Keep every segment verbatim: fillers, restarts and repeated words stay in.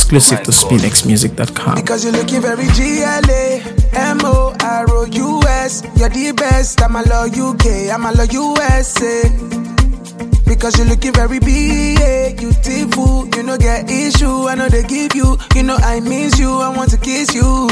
Exclusive to spin x music dot com. Because you're looking very G L A M O R O U S. You're the best, I'm a love U K, I'm a love U S A. Because you're looking very B A, beautiful, you know get issue, I know they give you, you know I miss you, I want to kiss you.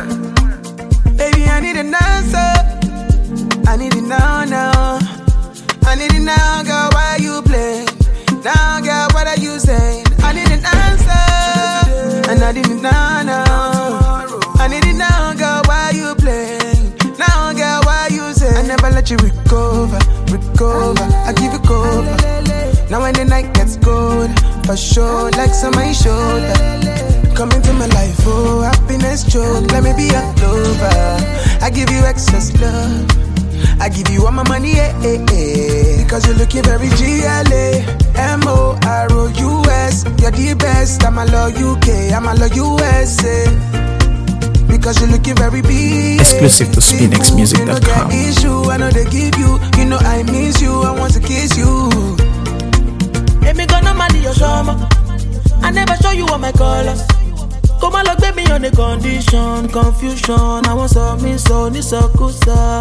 Baby, I need an answer, I need it now, now. I need it now, girl, why you play? Now, girl, what are you saying? I need an answer, and I need it now, now. I need it now, girl, why you play? Now, girl, why you say? I never let you recover, recover. I give you cover. Now when the night gets cold, for sure, like some my shoulder. Come into my life, oh, happiness joke. Let me be a lover. I give you excess love. I give you all my money, eh, eh, eh. Because you're looking very G L A M O R O U S. You're the best, I'm a love U K, I'm a love U S A. Because you're looking very big. Exclusive to spin x music dot com. You know issue, I know they give you. You know I miss you, I want to kiss you. Let me gonna marry your summer. I never show you all my colors. Come on, look baby on the condition, confusion. I want some me so ni so kusa.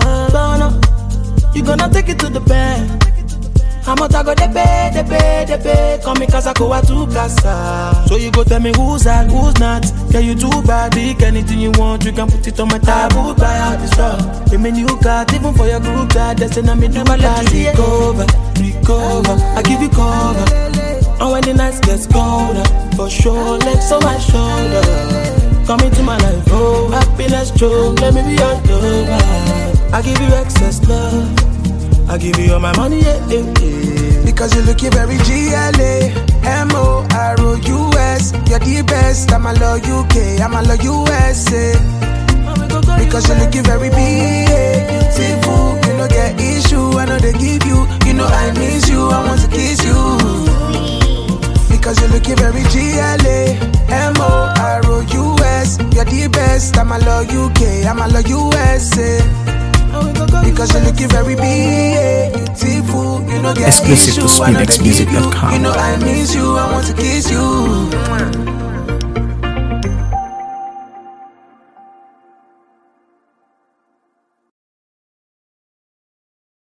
You gonna take it to the bed. How much I go de pay, de pay, de pay. Come me cause I go out to casa. So you go tell me who's that, who's not. Yeah, you too bad, big anything you want. You can put it on my taboo, buy out the stuff. Give me new card, even for your group card. That's in a me do my last recover, recover. I give you cover. And when the nights gets colder, for sure, legs on my shoulder. Come into my life, oh, happiness joke. Let me be your lover. I give you excess love. I give you all my money, yeah, yeah, yeah. Because you're looking very G L A M O R O U S. You're the best, I'm a love U K, I'm a love U S A. Because you're looking very B A, beautiful, you know get issue, I know they give you. You know I miss you, I want to kiss you. Because you're looking very G L A M O R O U S. You're the best, I'm a love U K, I'm a love U S A. Because you're looking very big, beautiful, you know get Exclusive to issue, I know spin x they music give you. dot com. You know I miss you, I want to kiss you.